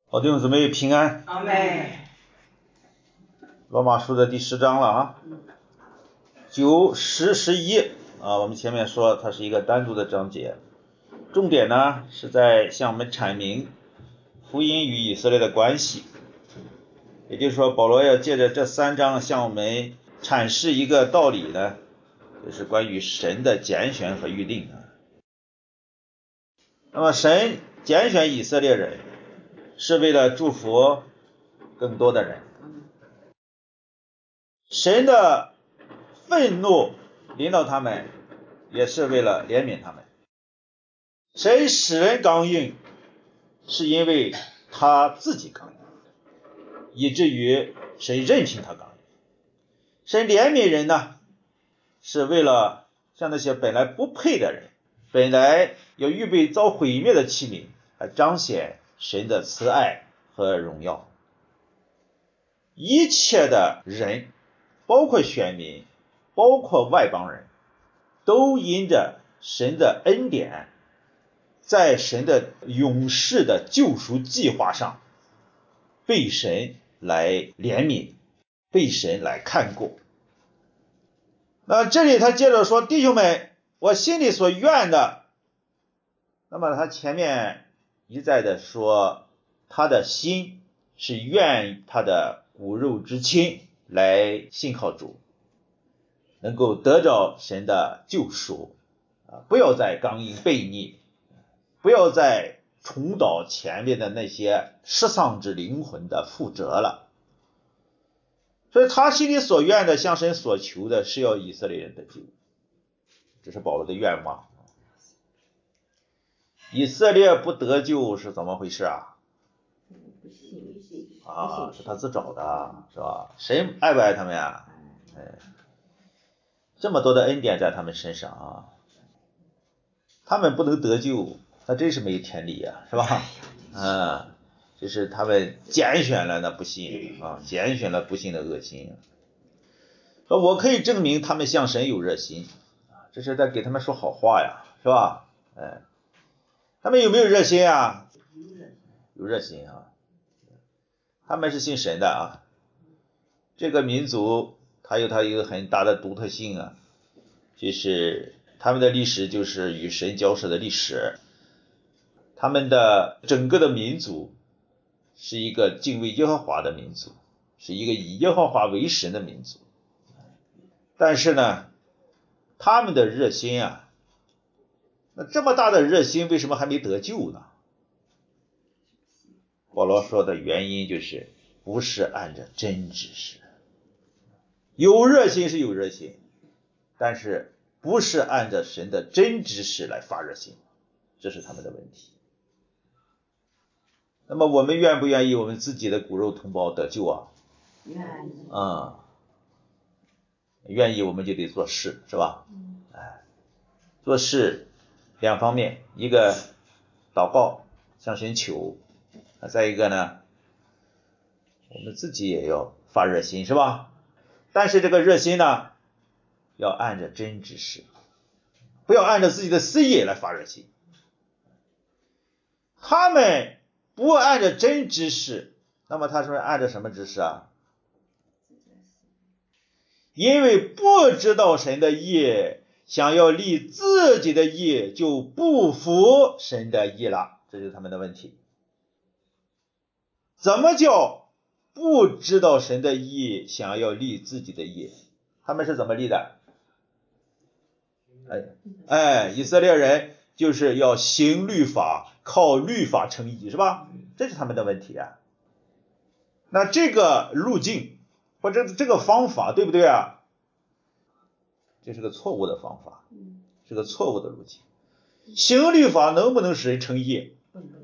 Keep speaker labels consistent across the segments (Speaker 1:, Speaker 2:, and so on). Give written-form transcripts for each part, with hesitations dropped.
Speaker 1: 好弟兄姊妹平安。
Speaker 2: 阿们。
Speaker 1: 罗马书的第10章了啊，9、10、11啊，我们前面说它是一个单独的章节，重点呢是在向我们阐明福音与以色列的关系，也就是说保罗要借着这3章向我们阐释一个道理呢，就是关于神的拣选和预定。那么神拣选以色列人是为了祝福更多的人，神的愤怒临到他们也是为了怜悯他们。神使人刚硬是因为他自己刚硬，以至于神任凭他刚硬。神怜悯人呢，是为了像那些本来不配的人，本来要预备遭毁灭的器皿，来彰显神的慈爱和荣耀。一切的人，包括选民，包括外邦人，都因着神的恩典，在神的永世的救赎计划上被神来怜悯，被神来看顾。那这里他接着说，弟兄们，我心里所愿的，那么他前面一再的说，他的心是愿他的骨肉之亲来信靠主，能够得着神的救赎，不要再刚硬悖逆，不要再重蹈前面的那些失丧之灵魂的覆辙了。所以他心里所愿的，向神所求的是要以色列人得救，这是保罗的愿望。以色列不得救是怎么回事啊？是他自找的，是吧？神爱不爱他们呀？这么多的恩典在他们身上啊，他们不能得救，那真是没天理啊，是吧？就是他们拣选了那不信啊，拣选了不信的恶心。我可以证明他们向神有热心，这是在给他们说好话呀，是吧？他们有没有热心啊？有热心啊，他们是信神的啊。这个民族它有一个很大的独特性啊，就是他们的历史就是与神交涉的历史，他们的整个的民族是一个敬畏耶和华的民族，是一个以耶和华为神的民族。但是呢，他们的热心啊，那这么大的热心为什么还没得救呢？保罗说的原因就是不是按着真知识，有热心是有热心，但是不是按照神的真知识来发热心，这是他们的问题。那么我们愿不愿意我们自己的骨肉同胞得救啊？
Speaker 2: 愿意。
Speaker 1: 愿意我们就得做事，是吧？做事两方面，一个祷告向神求，再一个呢，我们自己也要发热心，是吧？但是这个热心呢，要按着真知识，不要按照自己的私意来发热心。他们不按照真知识，那么他说按照什么知识啊？因为不知道神的义，想要立自己的义，就不服神的义了，这就是他们的问题。怎么叫不知道神的义，想要立自己的义？他们是怎么立的？以色列人就是要行律法，靠律法称义，是吧？这是他们的问题啊。那这个路径或者这个方法对不对啊？这是个错误的方法，是个错误的路径。行律法能不能使人称义？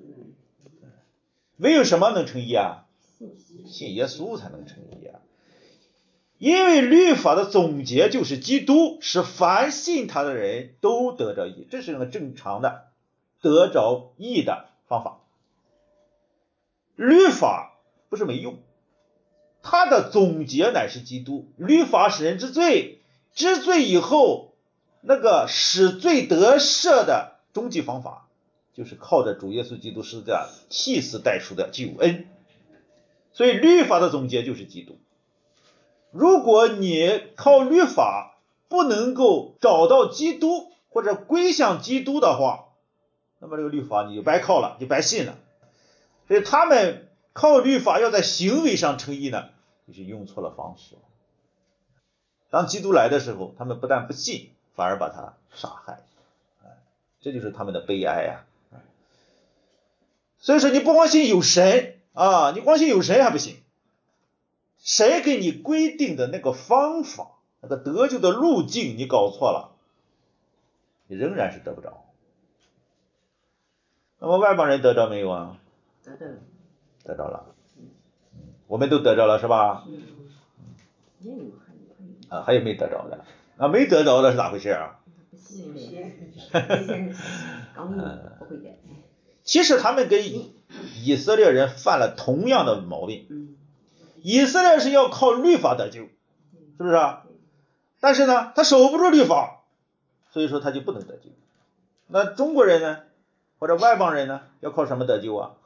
Speaker 1: 唯有什么能称义啊？信耶稣才能称义啊。因为律法的总结就是基督，使凡信他的人都得着义，这是一个正常的得着义的方法。律法不是没用，它的总结乃是基督。律法使人知罪，知罪以后那个使罪得赦的终极方法就是靠着主耶稣基督十字架替死代赎的救恩。所以律法的总结就是基督。如果你靠律法不能够找到基督或者归向基督的话，那么这个律法你就白靠了，就白信了。所以他们靠律法要在行为上称义呢，就是用错了方式。当基督来的时候，他们不但不信，反而把他杀害，这就是他们的悲哀啊。所以说你不光信有神啊，你光信有神还不行，谁给你规定的那个方法，那个得救的路径你搞错了，你仍然是得不着。那么外邦人得着没有啊？得着了，我们都得着了是吧？还有没得着的？没得着的是咋回事啊？其实他们跟以色列人犯了同样的毛病。以色列是要靠律法得救，是不是啊？但是呢，他守不住律法，所以说他就不能得救。那中国人呢，或者外邦人呢，要靠什么得救啊？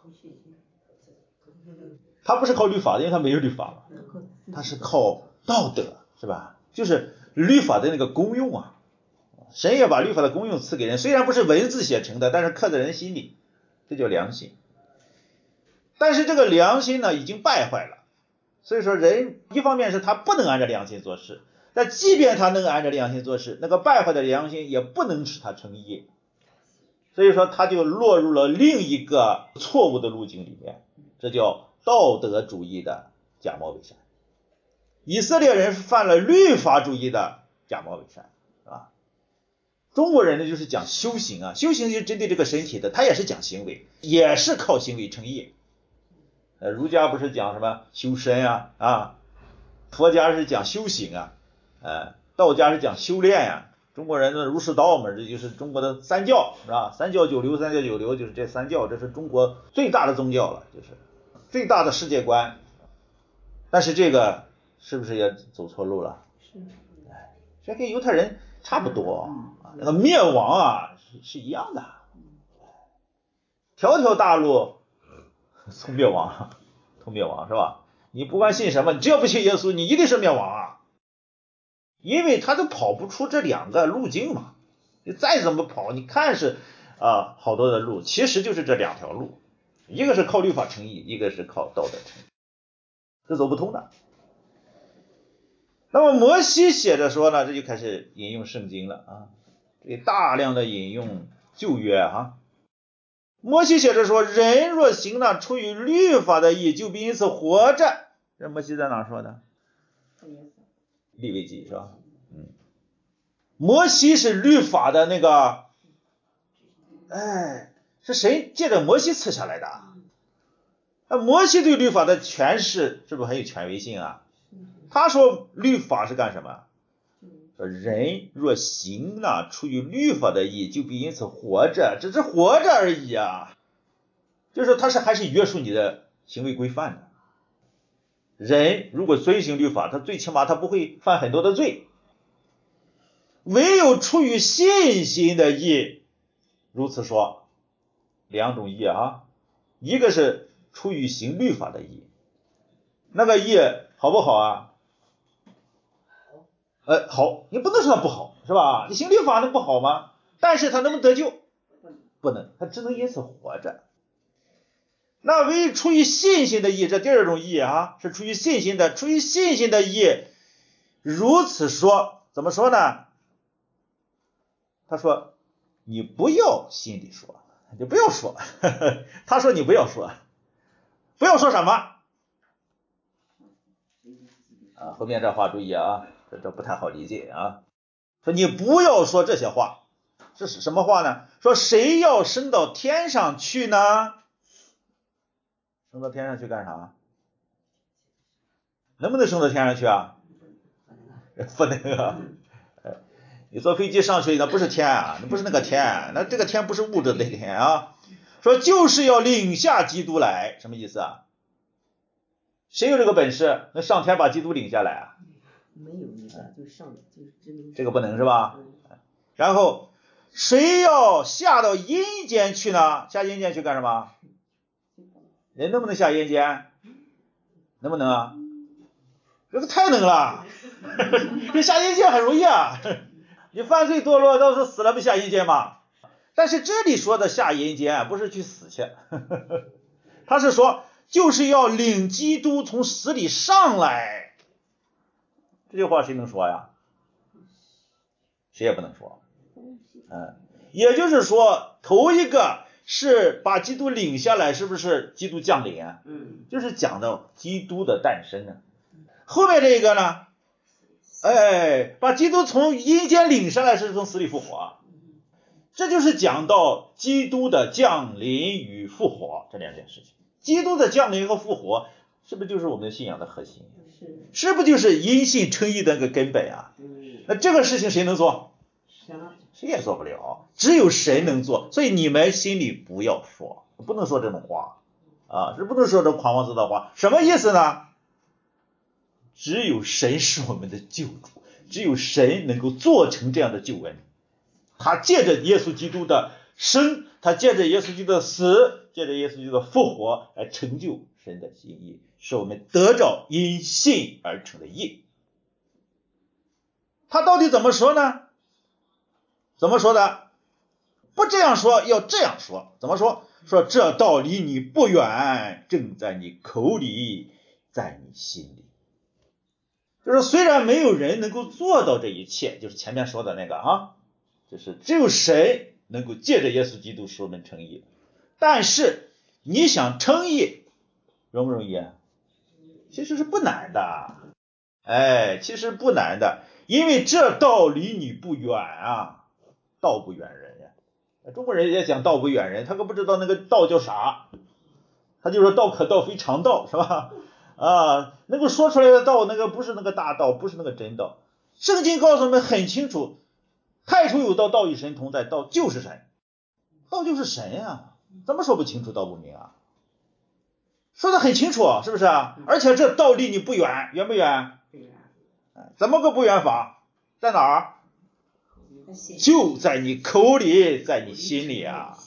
Speaker 1: 他不是靠律法的，因为他没有律法嘛，他是靠道德，是吧？就是律法的那个功用啊。神也把律法的功用赐给人，虽然不是文字写成的，但是刻在人心里，这叫良心。但是这个良心呢，已经败坏了。所以说人一方面是他不能按照良心做事，但即便他能按照良心做事，那个败坏的良心也不能使他成义。所以说他就落入了另一个错误的路径里面，这叫道德主义的假冒伪善。以色列人犯了律法主义的假冒伪善，是吧？中国人呢就是讲修行啊，修行就是针对这个身体的，他也是讲行为，也是靠行为成义。儒家不是讲什么修身啊，佛家是讲修行啊，道家是讲修炼呀，中国人的儒释道嘛，这就是中国的三教，是吧？三教九流，三教九流就是这三教，这是中国最大的宗教了，就是最大的世界观。但是这个是不是也走错路了？是，这跟犹太人差不多，那个灭亡啊是一样的，条条大路从灭亡是吧？你不管信什么，你只要不信耶稣，你一定是灭亡啊！因为他都跑不出这两个路径嘛。你再怎么跑，你看是好多的路，其实就是这两条路，一个是靠律法成义，一个是靠道德成义，这走不通的。那么摩西写着说呢，这就开始引用圣经了啊，这大量的引用旧约啊。摩西写着说，人若行了出于律法的义，就必因此活着。这摩西在哪说的？利未记是吧？摩西是律法的那个，是谁借着摩西赐下来的？那摩西对律法的诠释是不是很有权威性啊？他说律法是干什么？说人若行了出于律法的义，就必因此活着，只是活着而已啊。就是他还是约束你的行为规范的。人如果遵行律法，他最起码他不会犯很多的罪。唯有出于信心的义，如此说，两种义啊，一个是出于行律法的义，那个义好不好啊？好，你不能说它不好，是吧？你行律法能不好吗？但是他能不能得救？不能，他只能因此活着。那唯出于信心的义，这第二种义啊，是出于信心的，出于信心的义，如此说，怎么说呢？他说你不要心里说，你不要说他说你不要说，不要说什么后面这话注意啊，这不太好理解啊。说你不要说这些话，这是什么话呢？说谁要升到天上去呢？升到天上去干啥？能不能升到天上去啊？不能啊。你坐飞机上去，那不是天啊，那不是那个天，那这个天不是物质的天啊。说就是要领下基督来，什么意思啊？谁有这个本事能上天把基督领下来啊？没有，就上，就是这个不能是吧？然后谁要下到阴间去呢？下阴间去干什么？人能不能下阴间？能不能啊？这个太能了，这下阴间很容易啊。你犯罪堕落，到时候死了不下阴间吗？但是这里说的下阴间不是去死去，他是说就是要领基督从死里上来。这句话谁能说呀？谁也不能说。也就是说，头一个是把基督领下来，是不是基督降临啊？就是讲到基督的诞生啊。后面这个呢，把基督从阴间领上来，是从死里复活啊。这就是讲到基督的降临与复活这两件事情。基督的降临和复活，是不是就是我们的信仰的核心？是不是就是因信称义的那个根本啊？那这个事情谁能做？谁也做不了，只有神能做。所以你们心里不要说，不能说这种话啊，是不能说这狂妄自大话。什么意思呢？只有神是我们的救主，只有神能够做成这样的救恩。他借着耶稣基督的生，他借着耶稣基督的死，借着耶稣基督的复活来成就神的心意，使我们得着因信而成的义。他到底怎么说呢？怎么说的？不这样说，要这样说。怎么说？说这道离你不远，正在你口里，在你心里。就是虽然没有人能够做到这一切，就是前面说的那个啊，就是只有神能够借着耶稣基督使我们称义。但是你想称义容不容易啊？其实是不难的。其实不难的，因为这道离你不远啊，道不远人呀。中国人也讲道不远人，他可不知道那个道叫啥，他就说道可道非常道，是吧？能够说出来的道，那个不是那个大道，不是那个真道。圣经告诉我们很清楚，太初有道，道与神同在，道就是神，道就是神啊，怎么说不清楚，道不明啊？说得很清楚，是不是啊？而且这道离你不远，远不远？怎么个不远法？在哪儿？就在你口里，在你心里啊。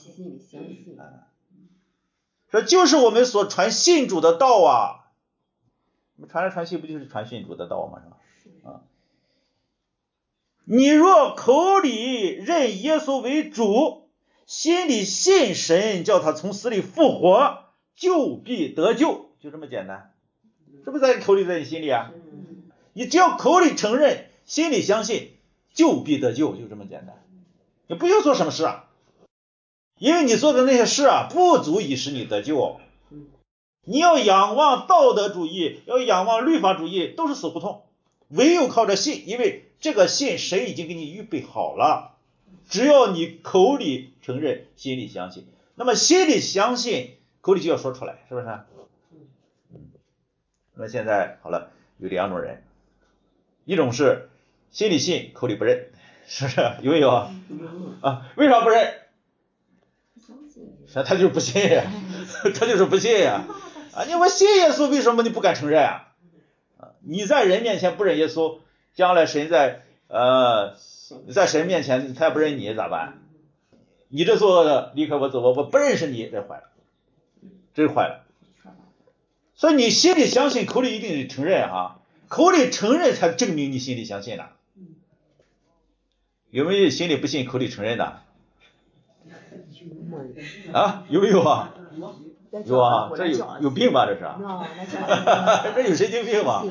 Speaker 1: 这就是我们所传信主的道啊。我们传来传去不就是传信主的道吗？是吧？你若口里认耶稣为主，心里信神叫他从死里复活，就必得救，就这么简单。是不是在你口里，在你心里啊？你只要口里承认，心里相信，就必得救，就这么简单。你不用做什么事啊，因为你做的那些事啊，不足以使你得救。你要仰望道德主义，要仰望律法主义，都是死胡同。唯有靠着信，因为这个信神已经给你预备好了，只要你口里承认，心里相信。那么心里相信，口里就要说出来，是不是？那么现在好了，有两种人，一种是心里信，口里不认，是不是？有没有啊？为啥不认？他就是不信呀，他就是不信呀。你我信耶稣，为什么你不敢承认啊？你在人面前不认耶稣，将来神在神面前他也不认你咋办？你这做的离开我走，我不认识你，这坏了，真坏了。所以你心里相信，口里一定得承认哈，口里承认才证明你心里相信的。有没有心里不信，口里承认的？有没有啊？有啊，这有病吧？这是这有神经病吧？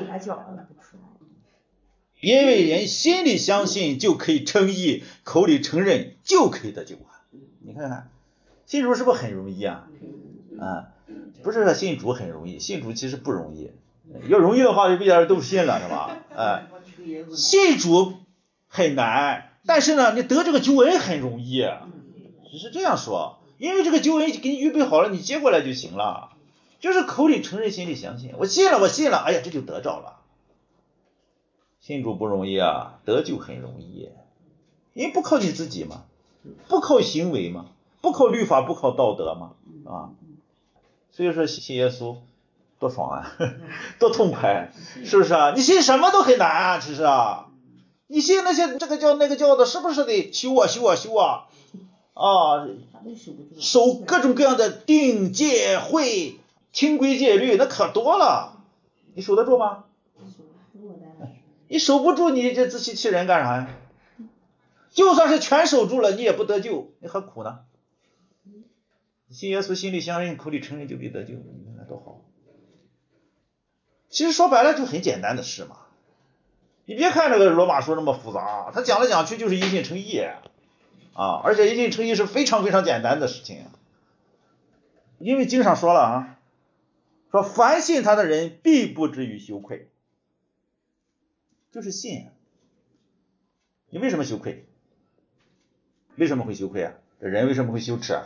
Speaker 1: 因为人心里相信就可以称义，口里承认就可以得救啊！你看看，信主是不是很容易啊？不是说信主很容易，信主其实不容易。要容易的话，就别人都信了，是吧？信主很难，但是呢，你得这个救恩很容易，只是这样说。因为这个救恩给你预备好了，你接过来就行了。就是口里承认，心里相信，我信了，哎呀，这就得着了。信主不容易啊，得救很容易，因为不靠你自己嘛，不靠行为嘛，不靠律法，不靠道德嘛，所以说信耶稣多爽啊，多痛快，是不是啊？你信什么都很难啊，其实啊， 你信那些这个教那个教的，是不是得修啊修啊修啊啊，守各种各样的定戒会清规戒律，那可多了，你守得住吗？你守不住，你这自欺欺人干啥呀？就算是全守住了，你也不得救，你何苦呢？信耶稣，心里相认，口里承认，就必得救，你看多好。其实说白了就很简单的事嘛。你别看这个罗马书那么复杂，他讲来讲去就是因信称义啊，而且因信称义是非常非常简单的事情。因为经上说了啊，说凡信他的人必不至于羞愧，就是信。你为什么羞愧？为什么会羞愧啊？这人为什么会羞耻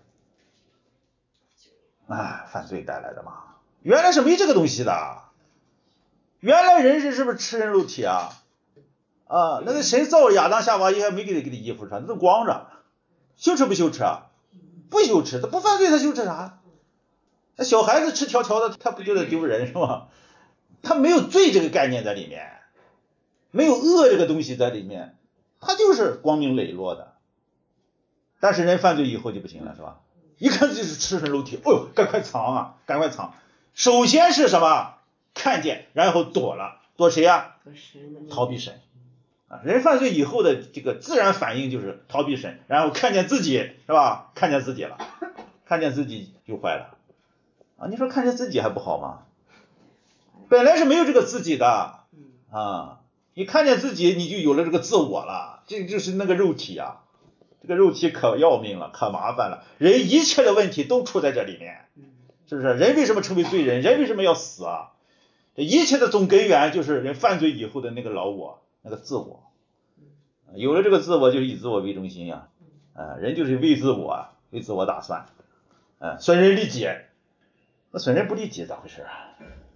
Speaker 1: 啊？犯罪带来的嘛。原来是没这个东西的。原来人是不是吃人肉体啊？那个神造亚当夏娃也没给他衣服穿，那都光着，羞耻不羞耻啊？不羞耻，他不犯罪他羞耻啥？那小孩子赤条条的，他不觉得丢人是吗？他没有罪这个概念在里面，没有恶这个东西在里面，他就是光明磊落的。但是人犯罪以后就不行了，是吧？一看就是吃人肉体，哦呦，赶快藏啊，赶快藏。首先是什么？看见，然后躲了，躲谁啊？逃避神啊！人犯罪以后的这个自然反应就是逃避神，然后看见自己，是吧？看见自己了，看见自己就坏了啊！你说看见自己还不好吗？本来是没有这个自己的啊，你看见自己，你就有了这个自我了，这就是那个肉体啊，这个肉体可要命了，可麻烦了，人一切的问题都出在这里面，是不是？人为什么成为罪人？人为什么要死啊？这一切的总根源就是人犯罪以后的那个老我，那个自我。有了这个自我，就是以自我为中心呀，人就是为自我，为自我打算，损人利己，那损人不利己咋回事啊？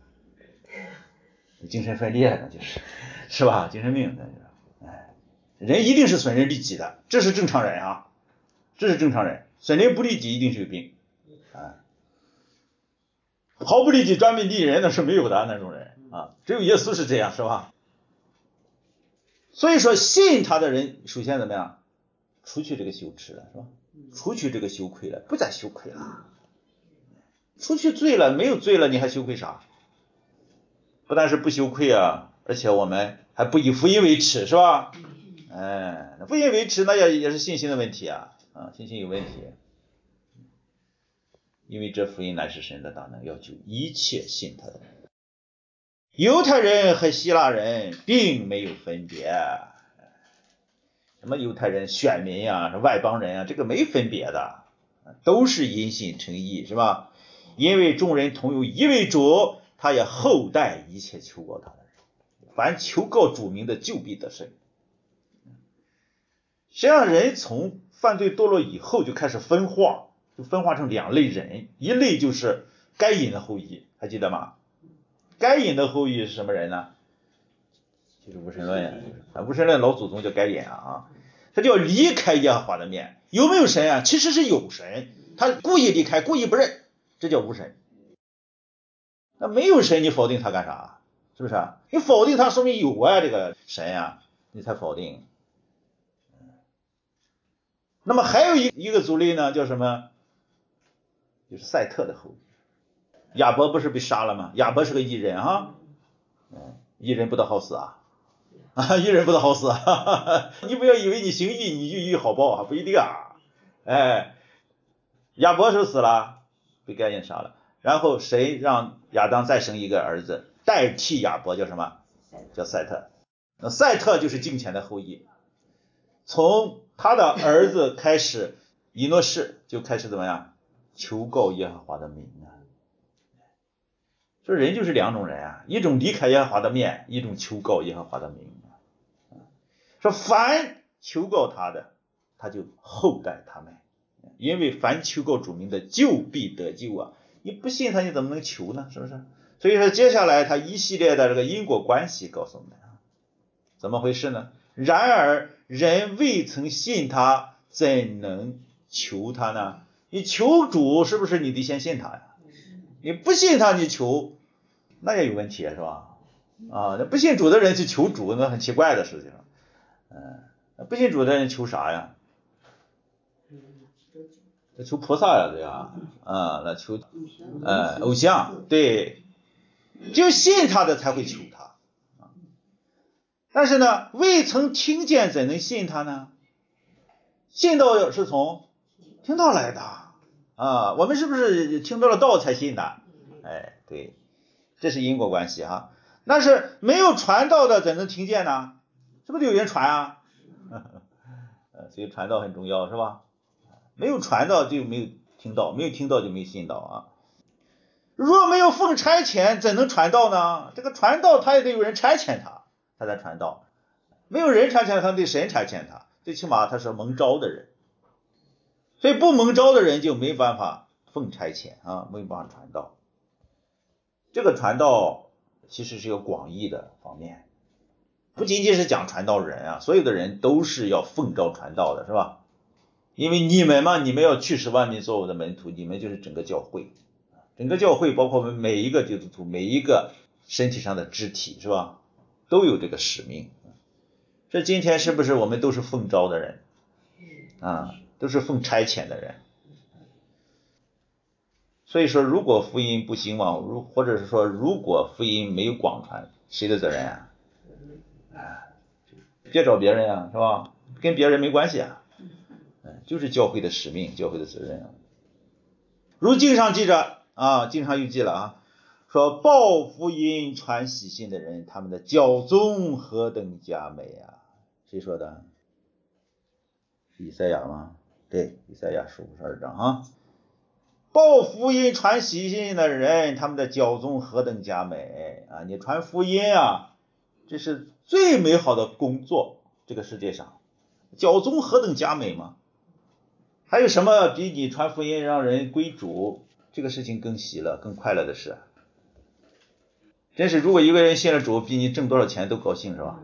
Speaker 1: 精神分裂那就是，是吧？精神病那就是，人一定是损人利己的，这是正常人啊，这是正常人，损人不利己一定是有病，毫不利己专门利人那是没有的那种人啊，只有耶稣是这样，是吧？所以说信他的人，首先怎么样？除去这个羞耻了，是吧？除去这个羞愧了，不再羞愧了。除去罪了，没有罪了，你还羞愧啥？不但是不羞愧啊，而且我们还不以福音为耻，是吧？福音为耻，那也是信心的问题啊，信心有问题。因为这福音乃是神的大能，要救一切信他的人。犹太人和希腊人并没有分别，什么犹太人、选民啊、外邦人啊，这个没分别的，都是因信称义，是吧？因为众人同有一位主，他也厚待一切求告他的人，凡求告主名的就必得胜。实际上人从犯罪堕落以后就开始分化，就分化成两类人，一类就是该隐的后裔，还记得吗？该隐的后裔是什么人呢？就是无神论呀，无神论老祖宗叫该隐啊，他就要离开耶和华的面。有没有神啊？其实是有神，他故意离开，故意不认，这叫无神。那没有神，你否定他干啥？是不是？你否定他，说明有啊，这个神啊，你才否定。那么还有一个族类呢，叫什么？就是赛特的后裔。亚伯不是被杀了吗？亚伯是个义人啊，义人不得好死啊，义人不得好死啊！你不要以为你行义你就有好报啊，不一定啊。亚伯是死了，被该隐杀了，然后谁让亚当再生一个儿子代替亚伯，叫什么？叫赛特。那赛特就是敬虔的后裔，从他的儿子开始，以诺士就开始怎么样？求告耶和华的名啊。说人就是两种人啊，一种离开耶和华的面，一种求告耶和华的名。说凡求告他的，他就厚待他们，因为凡求告主名的就必得救啊！你不信他，你怎么能求呢？是不是？所以说接下来他一系列的这个因果关系告诉我们，怎么回事呢？然而人未曾信他，怎能求他呢？你求主是不是你得先信他呀？你不信他你求，那也有问题是吧？那不信主的人去求主，那很奇怪的事情。 不信主的人求啥呀？求菩萨呀，对呀，那求偶像，对，只有信他的才会求他。但是呢，未曾听见怎能信他呢？信道是从听道来的我们是不是听到了道才信的？对，这是因果关系哈。但是没有传道的怎能听见呢？是不是有人传啊？所以传道很重要，是吧？没有传道就没有听到，没有听到就没信道啊。若没有奉差遣，怎能传道呢？这个传道他也得有人差遣他才传道。没有人差遣他，得神差遣他，最起码他是蒙召的人。所以不蒙召的人就没办法奉差遣没办法传道。这个传道其实是有广义的方面，不仅仅是讲传道人所有的人都是要奉召传道的，是吧？因为你们嘛，你们要去使万民做我的门徒，你们就是整个教会，整个教会包括我们每一个基督徒，每一个身体上的肢体，是吧？都有这个使命。这今天是不是我们都是奉召的人都是奉差遣的人？所以说，如果福音不兴旺，或者是说如果福音没有广传，谁的责任别找别人是吧？跟别人没关系就是教会的使命，教会的责任如经上记着经上又记了说报福音传喜信的人，他们的教宗何等佳美谁说的？是以赛亚吗？对，以赛亚书52章报福音传喜信的人，他们的教宗何等佳美你传福音这是最美好的工作，这个世界上教宗何等佳美吗？还有什么比你传福音让人归主这个事情更喜乐更快乐的事？真是，如果一个人信了主，比你挣多少钱都高兴，是吧？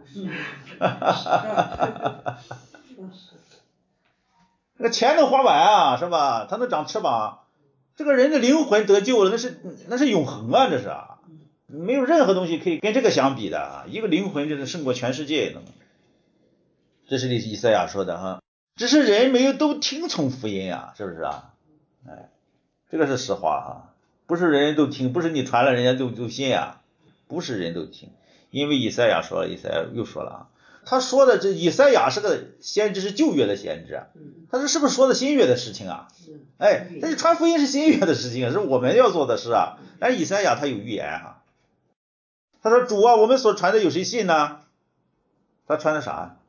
Speaker 1: 那个钱能花完是吧？他能长翅膀，这个人的灵魂得救了，那是永恒这是没有任何东西可以跟这个相比的一个灵魂就是胜过全世界的。这是以赛亚说的只是人没有都听从福音是不是这个是实话不是人人都听，不是你传了人家就信不是人都听。因为以赛亚说了，以赛亚又说了他说的这以赛亚是个先知，是旧约的先知他说是不是说的新约的事情但是传福音是新约的事情，是我们要做的事但是以赛亚他有预言他说主我们所传的有谁信呢？他传的啥？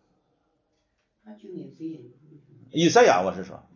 Speaker 1: 以赛亚我是说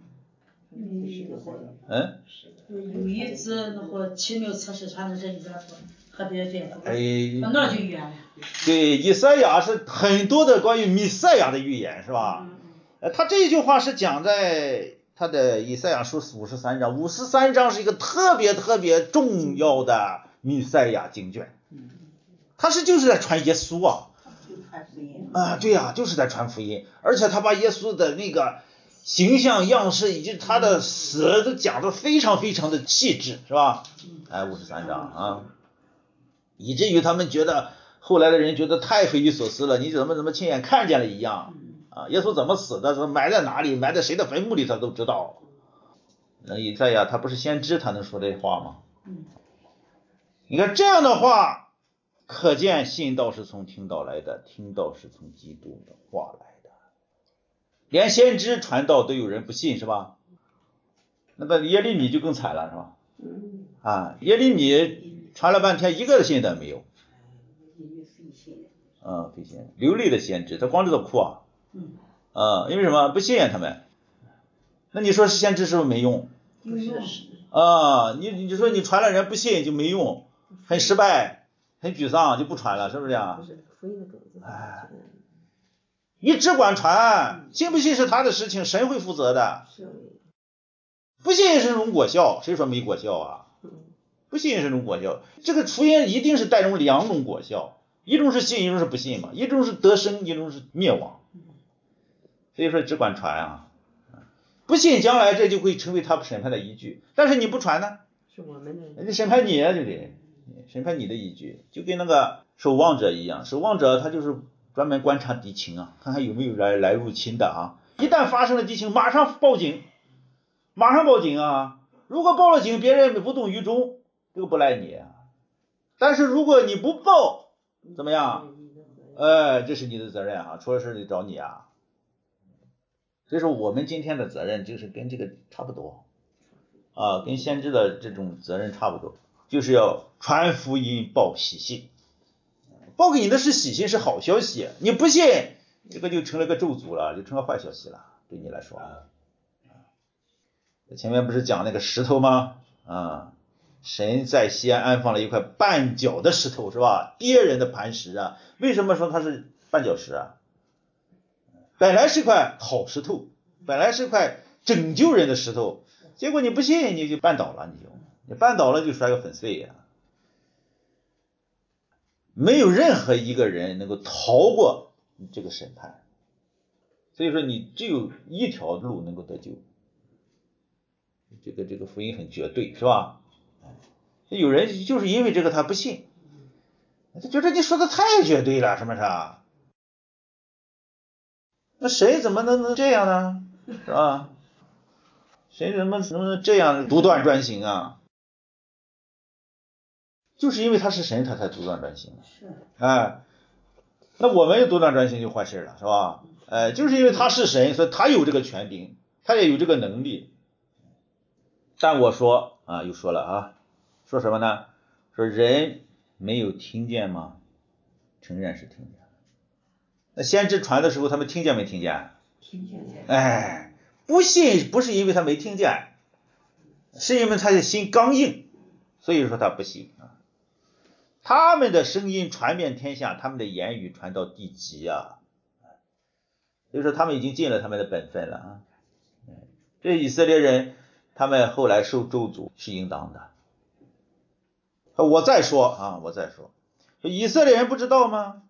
Speaker 2: 有一次那个奇妙测试传的这一个特别那就预言了。
Speaker 1: 对，以赛亚是很多的关于弥赛亚的预言，是吧？他这一句话是讲在他的以赛亚书53章，53章是一个特别特别重要的弥赛亚经卷，他就是在传耶稣对就是在传福音，而且他把耶稣的那个形象样式以及他的死都讲得非常非常的细致，是吧？53章以至于他们觉得后来的人觉得太匪夷所思了，你怎么亲眼看见了一样耶稣怎么死的，埋在哪里，埋在谁的坟墓里他都知道。以赛亚他不是先知，他能说这话吗？你看这样的话，可见信道是从听道来的，听道是从基督的话来的。连先知传道都有人不信，是吧？那个耶利米就更惨了，是吧？耶利米传了半天一个信的没有。非信流利的先知，他光知道哭因为什么？不信他们。那你说先知是不是没用？
Speaker 2: 有用
Speaker 1: 你说你传了人不信就没用，很失败，很沮丧，就不传了，是不是这样？你只管传，信不信是他的事情，神会负责的。不信是种果效，谁说没果效不信是种果效，这个福音一定是带种两种果效，一种是信，一种是不信嘛，一种是得生，一种是灭亡。所以说只管传不信将来这就会成为他审判的依据，但是你不传呢，
Speaker 3: 是我们的
Speaker 1: 审判你就得审判你的依据，就跟那个守望者一样，守望者他就是专门观察敌情啊，看看有没有来入侵的啊。一旦发生了敌情，马上报警，啊！如果报了警，别人无动于衷，这个不赖你啊。但是如果你不报，怎么样？这是你的责任啊，出了事得找你啊。所以说我们今天的责任就是跟这个差不多啊，跟先知的这种责任差不多，就是要传福音报喜信。报给你的是喜信，是好消息，你不信，这个就成了个咒诅了，就成了坏消息了，对你来说。前面不是讲那个石头吗？神在西安安放了一块绊脚的石头，是吧？跌人的磐石啊。为什么说它是绊脚石啊？本来是一块好石头，本来是一块拯救人的石头，结果你不信，你就绊倒了，你绊倒了就摔个粉碎呀。没有任何一个人能够逃过这个审判，所以说你只有一条路能够得救。这个福音很绝对，是吧？有人就是因为这个他不信，他觉得你说的太绝对了，是不是啊？那神怎么能这样呢？是吧？神怎么能这样独断专行啊？就是因为他是神，他才独断专行。那我们独断专行就坏事了，是吧？就是因为他是神，所以他有这个权柄，他也有这个能力。但我说啊，又说了啊，说什么呢？说人没有听见吗？承认是听见。那先知传的时候，他们听见没听见？
Speaker 2: 听见。
Speaker 1: 不信不是因为他没听见，是因为他的心刚硬，所以说他不信啊。他们的声音传遍天下，他们的言语传到地极啊，所以说他们已经尽了他们的本分了啊。这以色列人他们后来受咒诅是应当的。我再说，以色列人不知道吗？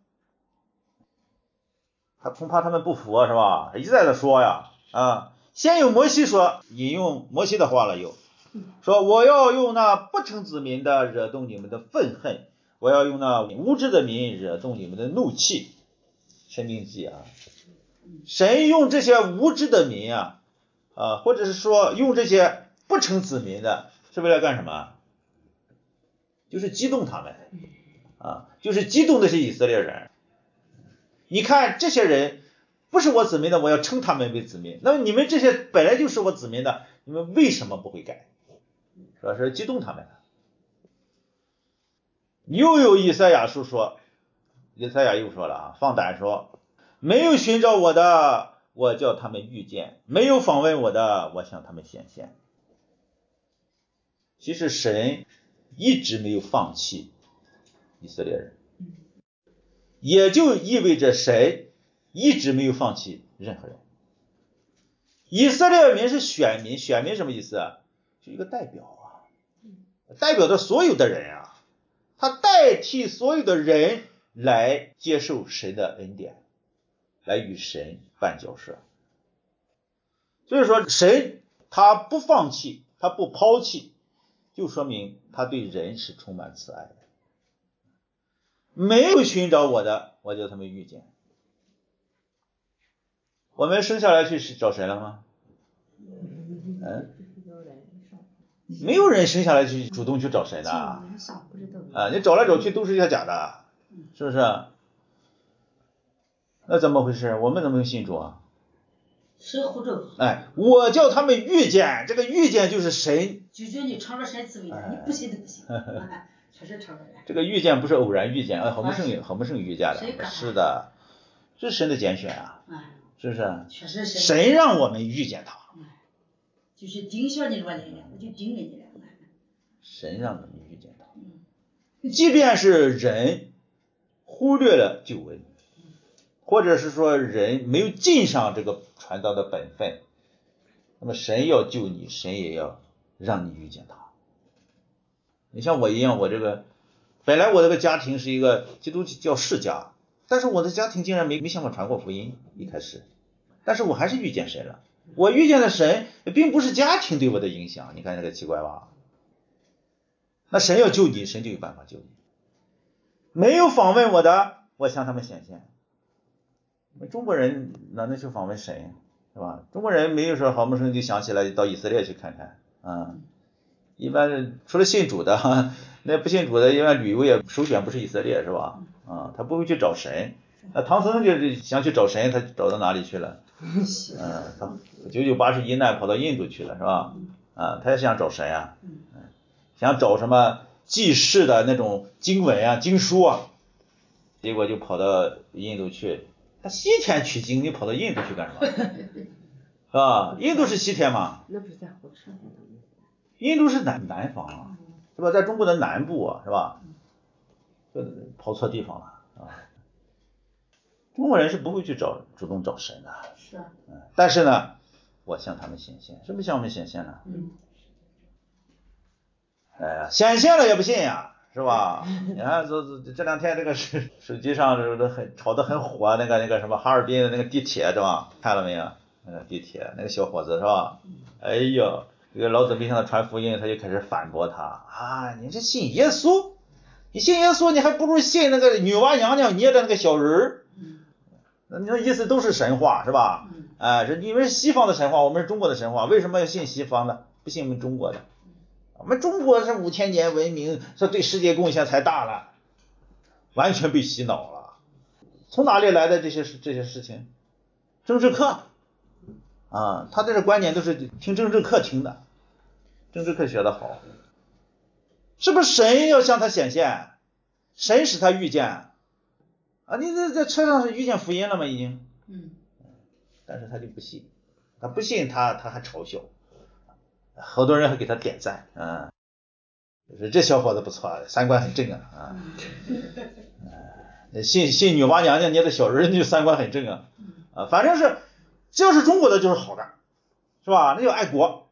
Speaker 1: 恐怕他们不服是吧？一再的说呀先有摩西说，引用摩西的话了，说我要用那不成子民的惹动你们的愤恨，我要用那无知的民惹动你们的怒气。申命记啊，神用这些无知的民或者是说用这些不成子民的，是为了干什么？就是激动他们就是激动的是以色列人。你看这些人不是我子民的，我要称他们为子民。那么你们这些本来就是我子民的，你们为什么不会改？主要是激动他们。又有以赛亚书说，以赛亚又说了放胆说，没有寻找我的，我叫他们遇见；没有访问我的，我向他们显现。其实神一直没有放弃以色列人，也就意味着神一直没有放弃任何人。以色列民是选民，选民什么意思啊？是一个代表代表着所有的人他代替所有的人来接受神的恩典，来与神办交涉。所以说神他不放弃，他不抛弃，就说明他对人是充满慈爱的。没有寻找我的，我叫他们遇见。我们生下来去找神了吗？没有人生下来去主动去找神的你找来找去都是些假的，是不是？那怎么回事？我们怎么会信主啊？
Speaker 2: 神呼召。
Speaker 1: 我叫他们遇见，这个遇见就是神。
Speaker 2: 就觉你尝着神滋味了，你不信都不行。确实尝着了。
Speaker 1: 这个遇见不是偶然遇见，郝木胜遇见的，是的，这是神的拣选是不是？
Speaker 2: 确实是
Speaker 1: 神让我们遇见他。
Speaker 2: 就是盯上你了，我就盯着你了。
Speaker 1: 神让我们遇见他。即便是人忽略了救恩，或者是说人没有尽上这个传道的本分，那么神要救你，神也要让你遇见他。你像我一样，我这个本来我这个家庭是一个基督教世家，但是我的家庭竟然没向我传过福音，一开始，但是我还是遇见神了。我遇见的神并不是家庭对我的影响，你看这个奇怪吧？那神要救你，神就有办法救你。没有访问我的，我向他们显现。 中国人哪能去访问神，是吧？中国人没有说好不容易就想起来到以色列去看看啊。一般除了信主的，那不信主的，一般旅游也首选不是以色列，是吧？啊，他不会去找神。那唐僧就是想去找神，他找到哪里去了？他991一难跑到印度去了，是吧？啊，他也想找神啊，想找什么记事的那种经文啊、经书啊，结果就跑到印度去。他西天取经，你跑到印度去干什么？是吧？印度是西天吗？
Speaker 3: 那不是在火车上的。
Speaker 1: 印度是南方啊，是吧？在中国的南部啊，是吧？跑错地方了啊！中国人是不会去主动找神的。
Speaker 2: 是啊。
Speaker 1: 但是呢，我向他们显现，是不是向我们显现呢？显现了也不信呀，是吧？你看这2天这个手机上炒得很火，那个什么哈尔滨的那个地铁，是吧？看了没有？那个地铁那个小伙子，是吧？哎呦，这个老子没向他传福音，他就开始反驳他啊！你这信耶稣，你信耶稣，你还不如信那个女娲娘娘捏的那个小人儿。你那意思都是神话，是吧？是你们是西方的神话，我们是中国的神话，为什么要信西方的，不信我们中国的？我们中国是5000年文明，说对世界贡献才大了，完全被洗脑了。从哪里来的这些事情？政治课啊，他这个观点都是听政治课听的，政治课学得好，是不是神要向他显现？神使他遇见啊？你在车上是遇见福音了吗？已经，但是他就不信，他不信他还嘲笑，好多人还给他点赞啊。就是这小伙子不错，三观很正啊！信女娲娘娘捏的小人就三观很正啊！反正是只要是中国的就是好的，是吧？那叫爱国。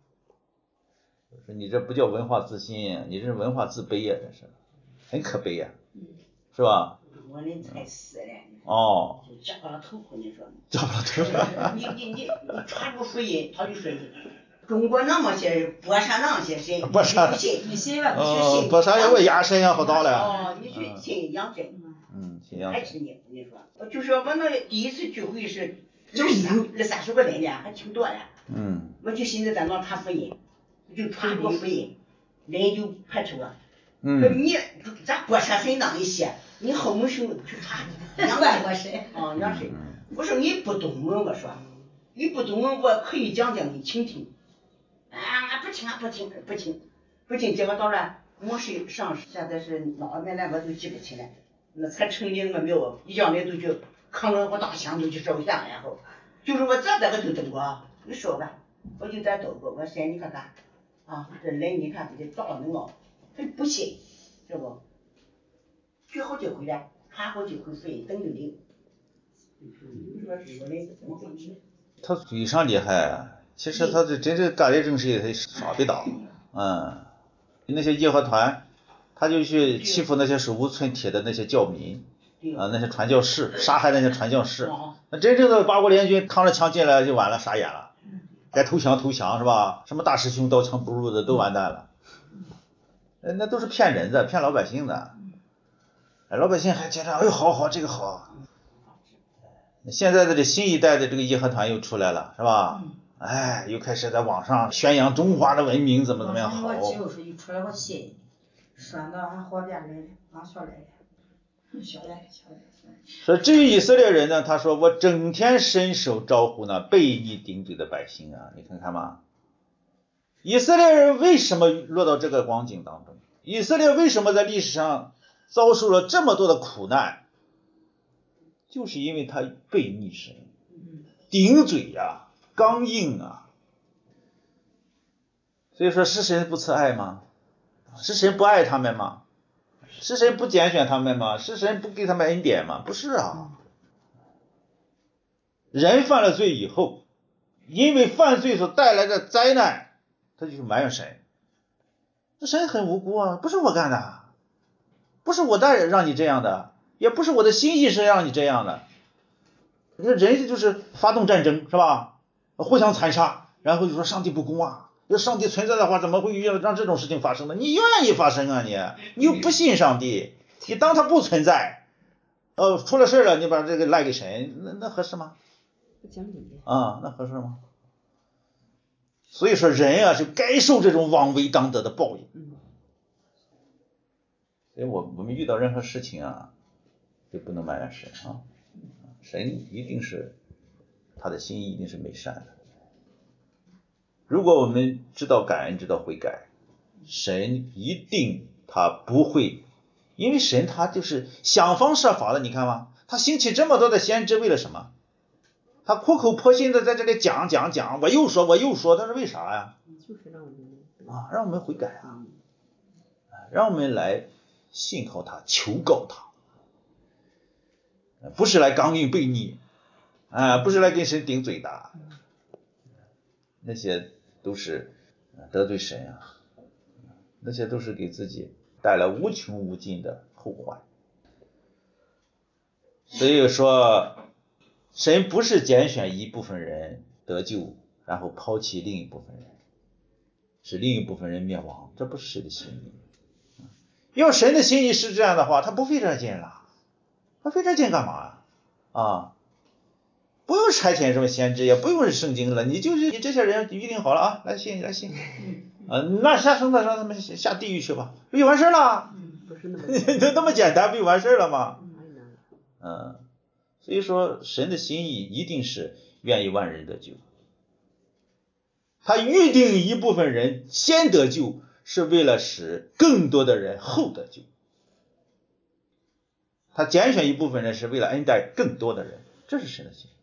Speaker 1: 你这不叫文化自信，你这是文化自卑呀，这是很可悲呀，是吧？
Speaker 3: 我的才死了。
Speaker 1: 哦。
Speaker 3: 就夹不了头盔，你说？
Speaker 1: 夹不了头盔。
Speaker 3: 你传播福音，他就说中国那么些波山那些神，
Speaker 1: 波山，
Speaker 3: 你信吧？你去信。
Speaker 1: 波山有个鸭神呀，好大了。
Speaker 3: 哦，你去信杨神。
Speaker 1: 信杨神。
Speaker 3: 还是你说，就说我那第一次聚会是20-30个人呢，还挺多的。我就寻思在那传福音，就传播福音，人就排斥我。说你咱波山神那一些，你好没去传杨神。杨神。我说你不懂啊，我说你不懂，我可以讲讲你倾听。俺不听，结果到了我是上现在是哪年来我都记不清了。那才成立个庙，一家人都去扛着我大香都去烧香，然后就是我这个都走过，你说吧，我就在走过，我说你看看啊，这人你看这大能啊，他不信，是不？聚好几回了，传好几回福音，等着你。你说是我的怎么回事？
Speaker 1: 他嘴上厉害，其实他这真正干的正事业，他傻逼大。那些义和团，他就去欺负那些手无寸铁的那些教民那些传教士，杀害那些传教士。那真正的八国联军扛着枪进来就完了，傻眼了，该投降是吧？什么大师兄刀枪不入的都完蛋了。那都是骗人的，骗老百姓的。老百姓还觉得哎好这个好。现在的这新一代的这个义和团又出来了，是吧？又开始在网上宣扬中华的文明怎么样好。
Speaker 2: 我就是一出来我信，说那还好点来的，俺小来的，小来。
Speaker 1: 说至于以色列人呢，他说我整天伸手招呼那悖逆顶嘴的百姓啊，你看看嘛，以色列人为什么落到这个光景当中？以色列为什么在历史上遭受了这么多的苦难？就是因为他悖逆神，顶嘴啊，刚硬啊。所以说是神不慈爱吗？是神不爱他们吗？是神不拣选他们吗？是神不给他们恩典吗？不是啊。人犯了罪以后，因为犯罪所带来的灾难，他就去埋怨神。这神很无辜啊，不是我干的，不是我让你这样的，也不是我的心意是让你这样的。你看人就是发动战争，是吧？互相残杀，然后就说上帝不公啊，要上帝存在的话，怎么会让这种事情发生呢？你愿意发生啊你又不信上帝，你当他不存在， 出了事了，你把这个赖给神，那合适吗？
Speaker 4: 不讲理
Speaker 1: 啊，那合适吗？所以说人啊，就该受这种枉为当得的报应。所以我们遇到任何事情啊，就不能埋怨神啊，神一定是他的心意一定是美善的。如果我们知道感恩，知道悔改，神一定他不会，因为神他就是想方设法的，你看吗？他兴起这么多的先知为了什么？他苦口婆心的在这里讲，我又说，他是为啥呀？
Speaker 4: 就是让我们
Speaker 1: 让我们悔改啊，让我们来信靠他，求告他，不是来刚硬悖逆不是来跟神顶嘴的，那些都是得罪神啊，那些都是给自己带来无穷无尽的后患。所以说神不是拣选一部分人得救，然后抛弃另一部分人，使另一部分人灭亡，这不是神的心意。要神的心意是这样的话，他不费这劲了，他费这劲干嘛不用差遣什么先知，也不用是圣经了，你这些人预定好了啊，来信那下生的让他们下地狱去吧，不就完事了？
Speaker 4: 不是
Speaker 1: 那么简单，不就完事了吗？所以说神的心意一定是愿意万人得救，他预定一部分人先得救，是为了使更多的人后得救，他拣选一部分人是为了恩待更多的人，这是神的心意。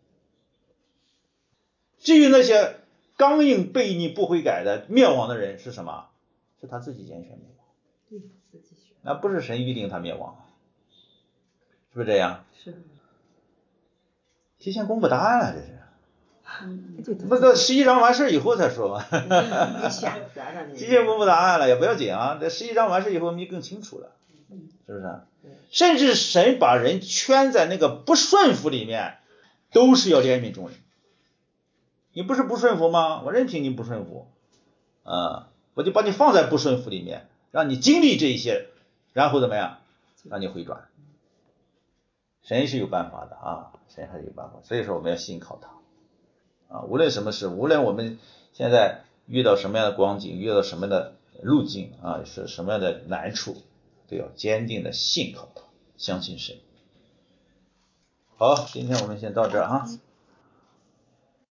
Speaker 1: 至于那些刚硬悖逆不悔改的灭亡的人是什么？是他自己拣选灭亡，那不是神预定他灭亡，是不是这样？
Speaker 4: 是
Speaker 1: 提前公布答案了，这是不到11章完事以后才说嘛提前公布答案了也不要紧啊，在11章完事以后我们就更清楚了，是不是？甚至神把人圈在那个不顺服里面，都是要怜悯众人。你不是不顺服吗？我任凭你不顺服我就把你放在不顺服里面，让你经历这一些，然后怎么样让你回转。神是有办法的神还是有办法，所以说我们要信靠他无论什么事，无论我们现在遇到什么样的光景，遇到什么样的路径是什么样的难处，都要坚定的信靠他，相信神。好，今天我们先到这儿